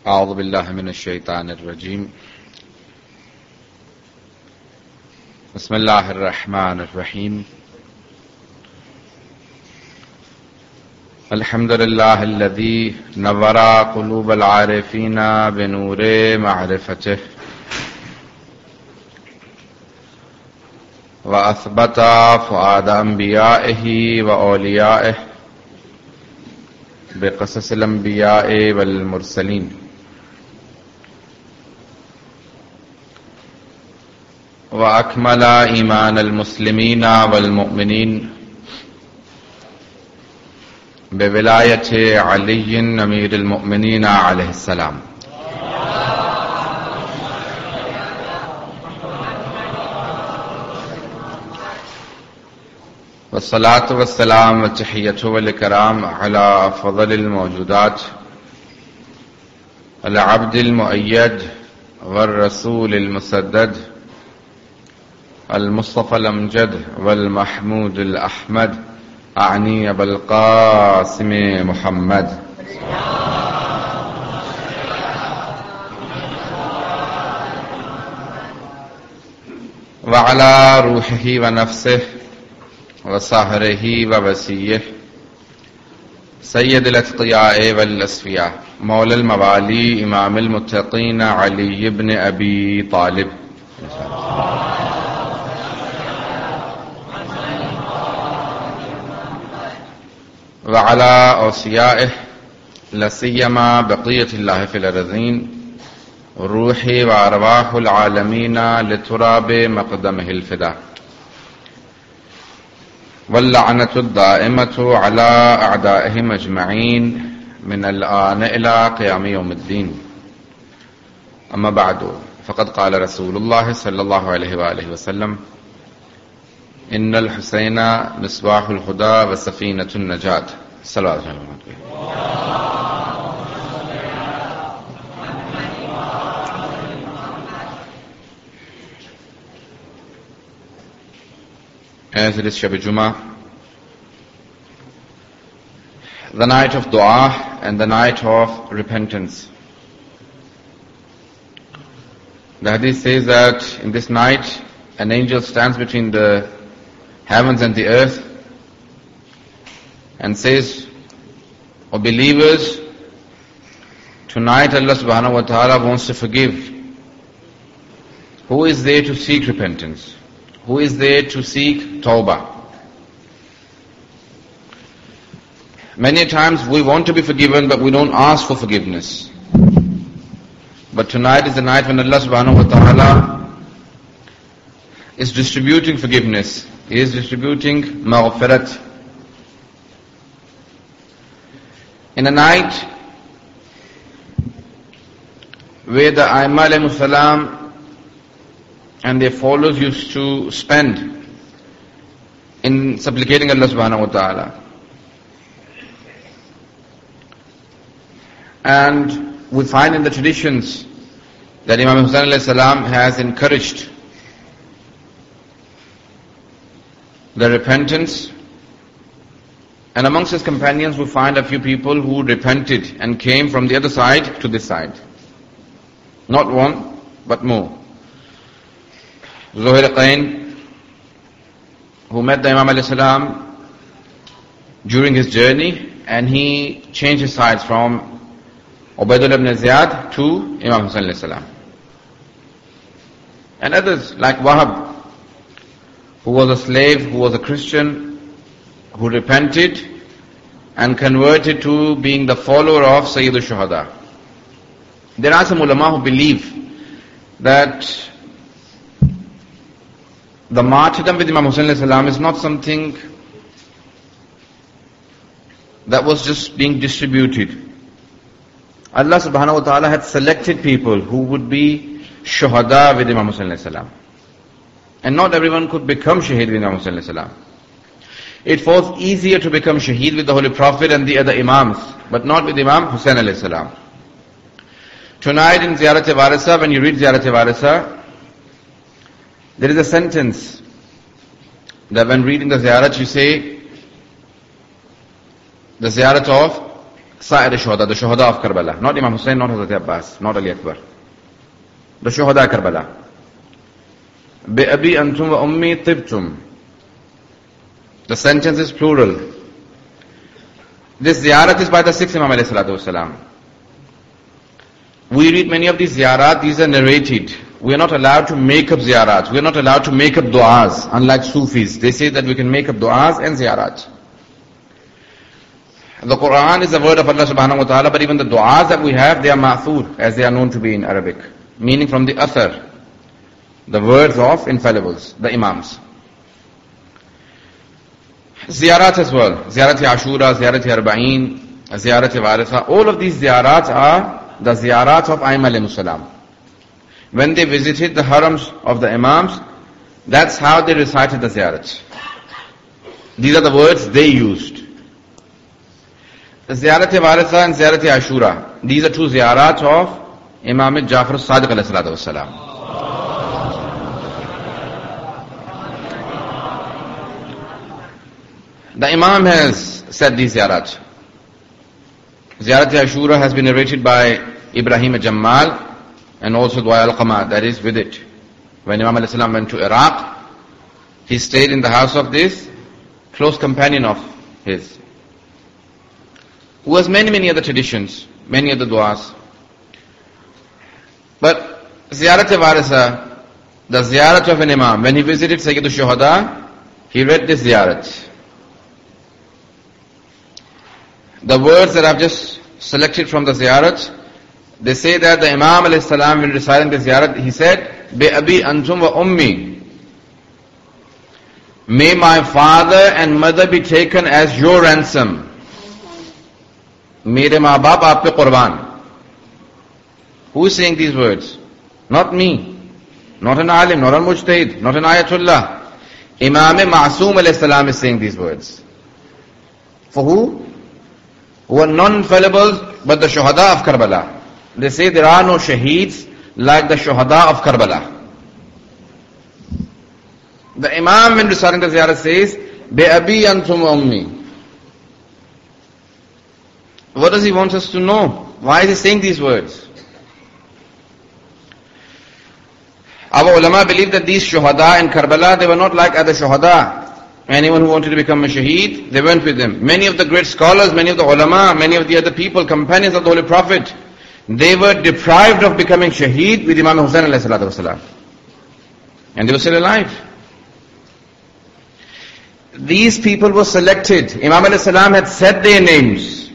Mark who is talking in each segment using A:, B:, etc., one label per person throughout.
A: اعوذ باللہ من الشیطان الرجیم بسم اللہ الرحمن الرحیم الحمد للہ الذی نور قلوب العارفین بنور معرفتہ واثبت فؤاد انبیائہ واولیائہ بقصص الانبیاء والمرسلین وأكمل إيمان المسلمين والمؤمنين بولاية علي أمير المؤمنين عليه السلام والصلاة والسلام والتحية والإكرام على أفضل الموجودات العبد المؤيد والرسول المسدد المصطفى الأمجد والمحمود الأحمد أعني أبا القاسم محمد وعلى روحه ونفسه وصهره ووسيه سيد الأتقياء والأصفياء مولى الموالي إمام المتقين علي بن أبي طالب وعلى أوصيائه لا سيما بقية الله في الأرضين روح وأرواح العالمين لتراب مقدمه الفداء واللعنة الدائمة على أعدائهم أجمعين من الآن إلى قيام يوم الدين أما بعد فقد قال رسول الله صلى الله عليه وآله وسلم ان الحسین مصباح الہدی وسفینۃ النجاۃ صلوات اللہ As it is Shab Jummah, the night of dua and the night of repentance. The hadith says that in this night an angel stands between the heavens and the earth and says, O believers, tonight Allah subhanahu wa ta'ala wants to forgive. Who is there to seek repentance? Who is there to seek tawbah? Many times we want to be forgiven but we don't ask for forgiveness. But tonight is the night when Allah subhanahu wa ta'ala is distributing forgiveness. He is distributing maghfirat. In a night where the Aimma alayhimus salam and their followers used to spend in supplicating Allah subhanahu wa ta'ala. And we find in the traditions that Imam Hussain alayhi salam has encouraged the repentance, and amongst his companions we find a few people who repented and came from the other side to this side. Not one, but more. Zuhair Qain, who met the Imam alayhi salam during his journey, and he changed his sides from Ubaidullah ibn Ziyad to Imam Hussain alayhi salam. And others like Wahab, who was a slave, who was a Christian, who repented and converted to being the follower of Sayyid al-Shuhada. There are some ulama who believe that the martyrdom with Imam Hussain alayhi salam is not something that was just being distributed. Allah subhanahu wa ta'ala had selected people who would be shuhada with Imam Hussain alayhi salam. And not everyone could become shaheed with Imam Hussain alayhi salam. It was easier to become shaheed with the Holy Prophet and the other Imams, but not with Imam Hussain alayhi salam. Tonight in Ziyarat-e-Warisa, when you read Ziyarat-e-Warisa, there is a sentence that when reading the ziyarat you say, the ziyarat of Sa'ir Shuhada, the Shuhada of Karbala. Not Imam Hussain, not Hazrat Abbas, not Ali Akbar. The Shuhada Karbala. Bi-abi antum wa ummi tibtum. The sentence is plural. This ziyarat is by the sixth Imam alayhi salatu wasalam. We read many of these ziyarat, these are narrated. We are not allowed to make up ziyarat. We are not allowed to make up du'as, unlike Sufis. They say that we can make up du'as and ziyarat. The Quran is the word of Allah subhanahu wa ta'ala, but even the du'as that we have, they are ma'thur, as they are known to be in Arabic. Meaning from the athar, the words of infallibles, the imams. Ziyarat as well. Ziyarat-i Ashura, Ziyarat-i Arba'in, Ziyarat-i Waritha. All of these ziyarats are the ziyarat of Aim alayhi salam. When they visited the harams of the imams, that's how they recited the ziyarats. These are the words they used. Ziyarat-i Waritha and Ziyarat-i Ashura. These are two ziyarats of Imam Jafar as-Sadiq alayhi salatu wassalam. The Imam has said these ziyarats. Ziyarat-i Ashura has been narrated by Ibrahim Jammal and also Dua al-Qama, that is with it. When Imam alayhi salam went to Iraq, he stayed in the house of this close companion of his, who has many other traditions, many other du'as. But Ziyarat-i Waritha, the ziyarat of an Imam, when he visited Sayyid al-Shuhada, he read this ziyarat. The words that I've just selected from the ziyarat, they say that the Imam alayhi salam, when reciting the ziyarat, he said, Bi-abi antum wa ummi. May my father and mother be taken as your ransom. Mere maa baap aap pe qurban. Who is saying these words? Not me. Not an alim, not an mujtahid, not an ayatullah. Imam Ma'soom alayhi salam is saying these words. For who? Who are non-infallible, but the Shuhada of Karbala. They say there are no shaheeds like the Shuhada of Karbala. The Imam, when reciting the ziyarat, says, Bi-abi antum ummi. What does he want us to know? Why is he saying these words? Our ulama believe that these Shuhada in Karbala, they were not like other Shuhada. Anyone who wanted to become a shaheed, they went with them. Many of the great scholars, many of the ulama, many of the other people, companions of the Holy Prophet, they were deprived of becoming shaheed with Imam Hussain alayhi salatu wasalam. And they were still alive. These people were selected. Imam alayhi salam had said their names.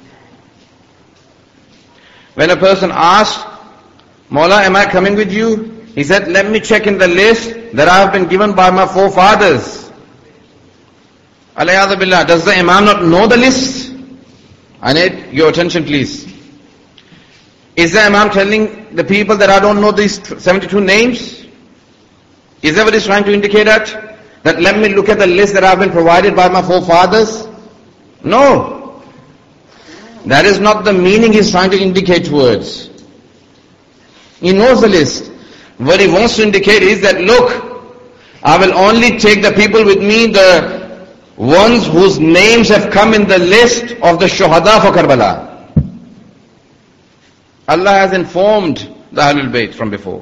A: When a person asked, Mawla, am I coming with you? He said, let me check in the list that I have been given by my forefathers. Alayhi billah, does the Imam not know the list? I need your attention please. Is the Imam telling the people that I don't know these 72 names? Is that what he's trying to indicate at? That let me look at the list that I have been provided by my forefathers? No. That is not the meaning he's trying to indicate towards. He knows the list. What he wants to indicate is that, look, I will only take the people with me, the ones whose names have come in the list of the Shuhada for Karbala. Allah has informed the Ahlul Bayt from before.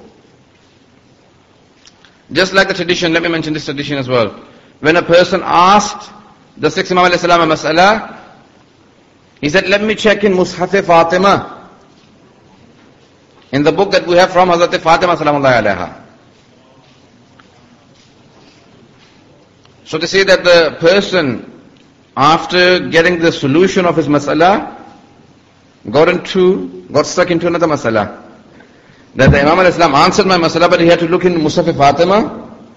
A: Just like the tradition, let me mention this tradition as well. When a person asked the sixth Imam alayhi salam a mas'ala, he said, let me check in Mushaf Fatima. In the book that we have from Hazrat Fatima salamullahi alayha. So they say that the person, after getting the solution of his mas'ala, got stuck into another mas'ala. That the Imam alayhi salam answered my mas'ala, but he had to look in Mushaf Fatima.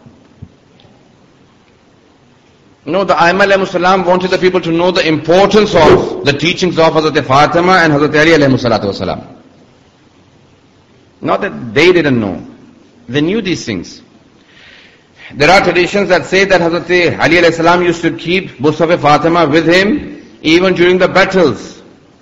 A: No, the Aimma alayhi salam wanted the people to know the importance of the teachings of Hazrat Fatima and Hazrat Ali alayhi salatu wasalam. Not that they didn't know. They knew these things. There are traditions that say that Hazrat Ali alayhi salam used to keep Mushaf Fatima with him even during the battles.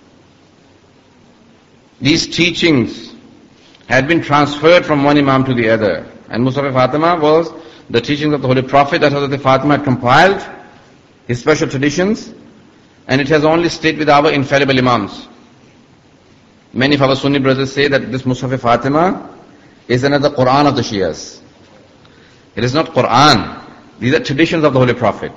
A: These teachings had been transferred from one Imam to the other. And Mushaf Fatima was the teachings of the Holy Prophet that Hazrat Fatima had compiled, his special traditions. and it has only stayed with our infallible Imams. Many of our Sunni brothers say that this Musaf Fatima is another Quran of the Shias. It is not Quran. These are traditions of the Holy Prophet.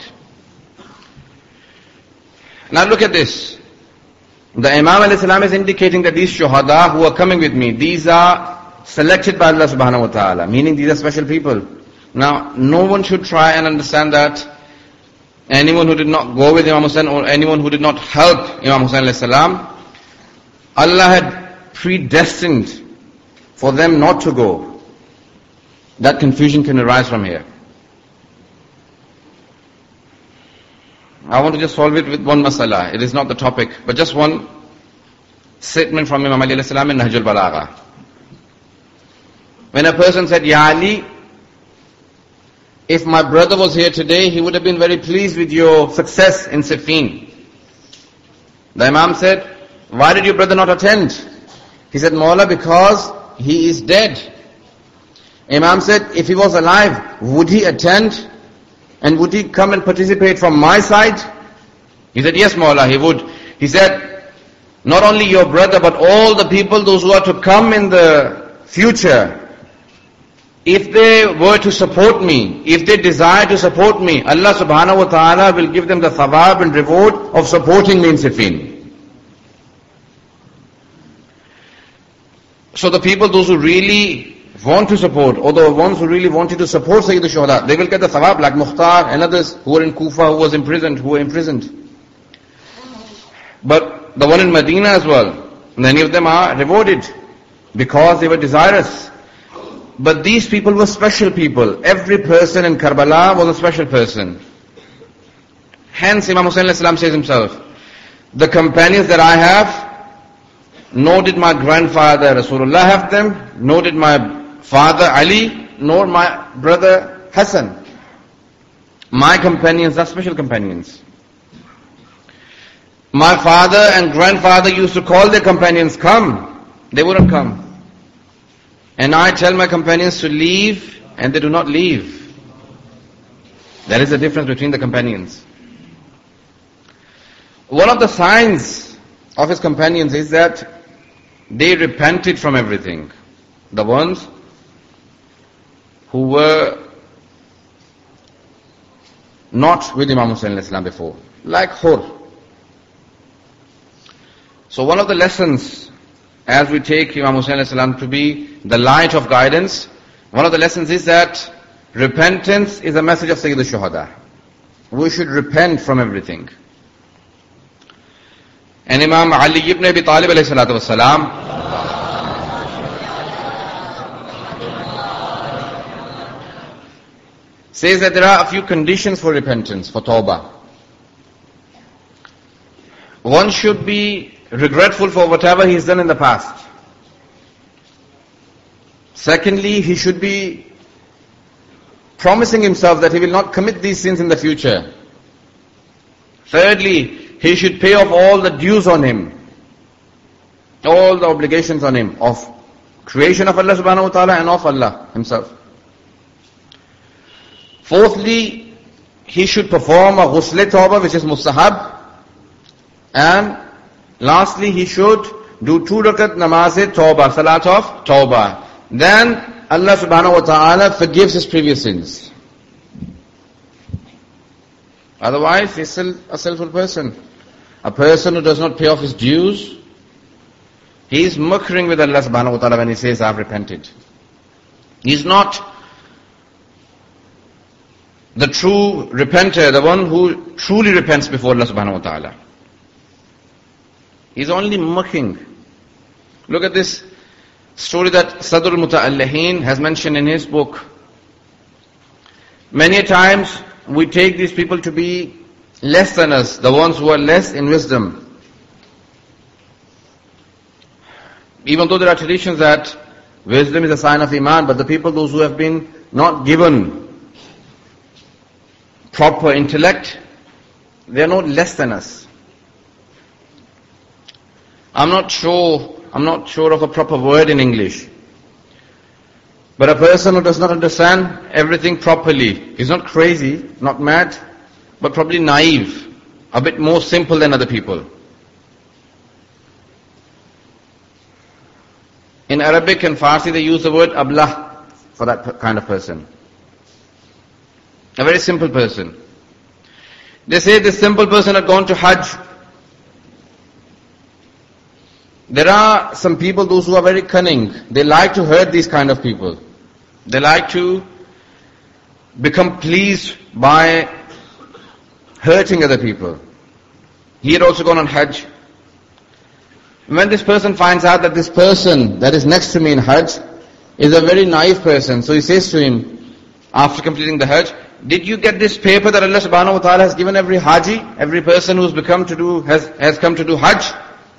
A: Now look at this. The Imam ﷺ is indicating that these shuhada who are coming with me, these are selected by Allah subhanahu wa ta'ala, meaning these are special people. Now, no one should try and understand that anyone who did not go with Imam Hussain or anyone who did not help Imam Hussain ﷺ, Allah had predestined for them not to go. That confusion can arise from here. I want to just solve it with one masala. It is not the topic, but just one statement from Imam Ali alayhi salam in Nahjul Balagha. When a person said, Ya Ali, if my brother was here today, he would have been very pleased with your success in Siffin. The Imam said, why did your brother not attend? He said, Mawla, because he is dead. Imam said, if he was alive, would he attend? And would he come and participate from my side? He said, yes, Mawla, he would. He said, not only your brother, but all the people, those who are to come in the future, if they were to support me, if they desire to support me, Allah subhanahu wa ta'ala will give them the thawab and reward of supporting me in Siffin. So the people, those who really want to support, or the ones who really wanted to support Sayyid al-Shuhada, they will get the thawab, like Mukhtar and others who were in Kufa, who were imprisoned. But the one in Medina as well, many of them are rewarded because they were desirous. But these people were special people. Every person in Karbala was a special person. Hence Imam Hussain says himself, the companions that I have, nor did my grandfather Rasulullah have them, nor did my father Ali, nor my brother Hassan. My companions are special companions. My father and grandfather used to call their companions, come. They wouldn't come. And I tell my companions to leave, and they do not leave. There is a difference between the companions. One of the signs of his companions is that they repented from everything. The ones who were not with Imam Hussain before, like Hur. So one of the lessons, as we take Imam Hussain to be the light of guidance, one of the lessons is that repentance is a message of Sayyid al-Shuhada. We should repent from everything. And Imam Ali ibn Abi Talib alayhi salatu wasalam, says that there are a few conditions for repentance, for tawbah. One should be regretful for whatever he has done in the past. Secondly, he should be promising himself that he will not commit these sins in the future. Thirdly, he should pay off all the dues on him, all the obligations on him of creation of Allah subhanahu wa ta'ala and of Allah himself. Fourthly, he should perform a ghusl tawbah, which is mustahab. And lastly, he should do 2 rakat namaz tawbah, salat of tawbah. Then Allah subhanahu wa ta'ala forgives his previous sins. Otherwise, he's still a sinful person. A person who does not pay off his dues, he is muckering with Allah subhanahu wa ta'ala when he says, I have repented. He is not the true repenter, the one who truly repents before Allah subhanahu wa ta'ala. He's only mucking. Look at this story that Sadr al-Muta'allihin has mentioned in his book. Many times we take these people to be less than us, the ones who are less in wisdom. Even though there are traditions that wisdom is a sign of Iman, but the people, those who have been not given proper intellect, they are not less than us. I'm not sure of a proper word in English. But a person who does not understand everything properly, he's not crazy, not mad, but probably naive. a bit more simple than other people. In Arabic and Farsi they use the word ablah for that kind of person. A very simple person. They say this simple person had gone to Hajj. There are some people, those who are very cunning. They like to hurt these kind of people. They like to become pleased by hurting other people. He had also gone on Hajj. When this person finds out that this person that is next to me in Hajj is a very naive person, so he says to him, after completing the Hajj, did you get this paper that Allah subhanahu wa ta'ala has given every Haji, every person who's has come to do Hajj?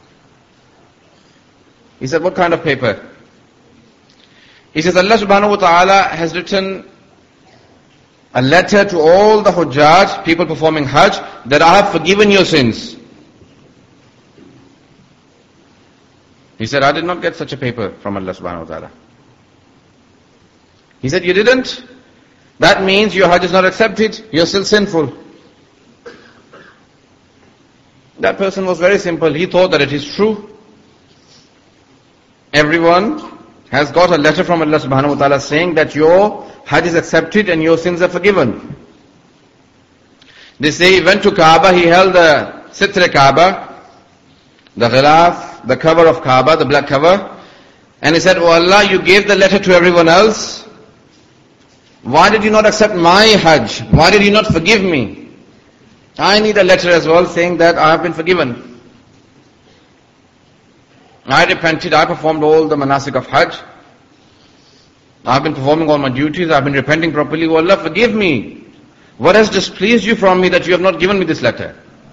A: He said, what kind of paper? He says, Allah subhanahu wa ta'ala has written a letter to all the Hujjaj, people performing Hajj, that I have forgiven your sins. He said, I did not get such a paper from Allah subhanahu wa ta'ala. He said, you didn't? That means your Hajj is not accepted, you're still sinful. That person was very simple. He thought that it is true. Everyone has got a letter from Allah subhanahu wa ta'ala saying that your Hajj is accepted and your sins are forgiven. They say he went to Kaaba, he held the Sitra Kaaba, the ghilaf, the cover of Kaaba, the black cover, and he said, oh Allah, you gave the letter to everyone else. Why did you not accept my Hajj? Why did you not forgive me? I need a letter as well saying that I have been forgiven. I repented, I performed all the manasik of Hajj. I've been performing all my duties, I've been repenting properly. Oh Allah, forgive me. What has displeased you from me that you have not given me this letter?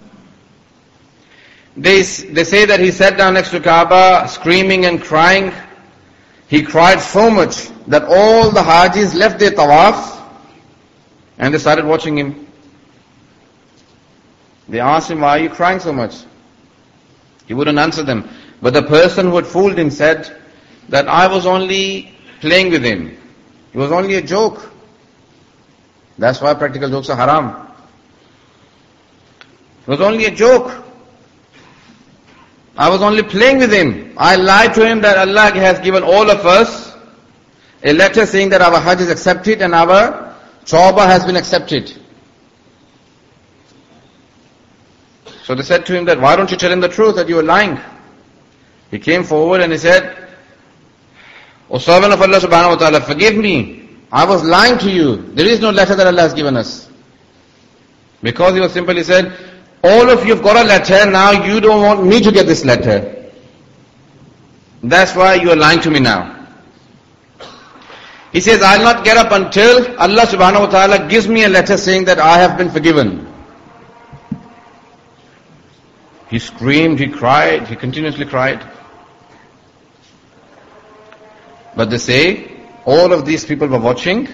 A: They say that he sat down next to Kaaba, screaming and crying. He cried so much that all the Hajis left their tawaf and they started watching him. They asked him, why are you crying so much? He wouldn't answer them. But the person who had fooled him said that I was only playing with him. It was only a joke. That's why practical jokes are haram. It was only a joke. I was only playing with him. I lied to him that Allah has given all of us a letter saying that our Hajj is accepted and our Tawbah has been accepted. So they said to him that, why don't you tell him the truth that you are lying? He came forward and he said, O servant of Allah subhanahu wa ta'ala, forgive me. I was lying to you. There is no letter that Allah has given us. Because he was simple, he said, all of you have got a letter, now you don't want me to get this letter. That's why you are lying to me now. He says, I'll not get up until Allah subhanahu wa ta'ala gives me a letter saying that I have been forgiven. He screamed, he cried, he continuously cried. But they say, all of these people were watching.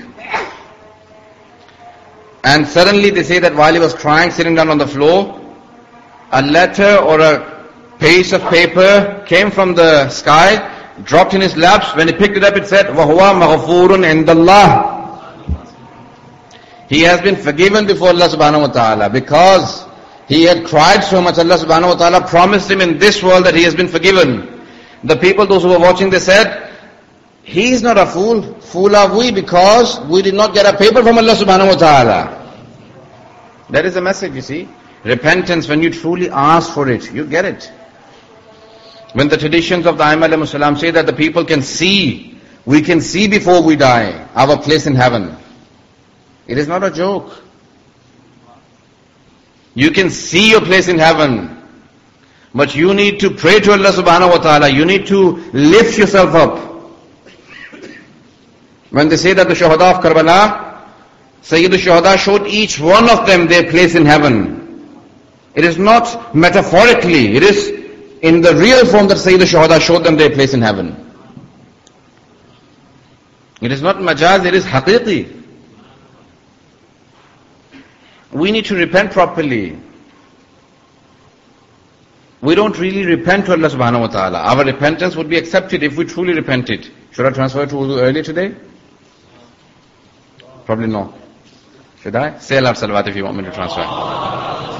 A: And suddenly they say that while he was crying, sitting down on the floor, a letter or a piece of paper came from the sky, dropped in his laps. When he picked it up, it said, وَهُوَ مَغْفُورٌ عِنْدَ اللَّهِ. He has been forgiven before Allah subhanahu wa ta'ala because he had cried so much. Allah subhanahu wa ta'ala promised him in this world that he has been forgiven. The people, those who were watching, they said, he is not a fool. Fool are we because we did not get a paper from Allah subhanahu wa ta'ala. That is the message, you see. Repentance, when you truly ask for it, you get it. When the traditions of the Aimah alayhi salam say that the people can see, we can see before we die, our place in heaven. It is not a joke. You can see your place in heaven. But you need to pray to Allah subhanahu wa ta'ala. You need to lift yourself up. When they say that the Shuhada of Karbala, Sayyid al-Shuhada showed each one of them their place in heaven. It is not metaphorically, it is in the real form that Sayyid al-Shuhada showed them their place in heaven. It is not majaz, it is haqiqi. We need to repent properly. We don't really repent to Allah subhanahu wa ta'ala. Our repentance would be accepted if we truly repented. Should I transfer to Urdu earlier today? Probably no. Should I? Say Allah salawat if you want me to transfer.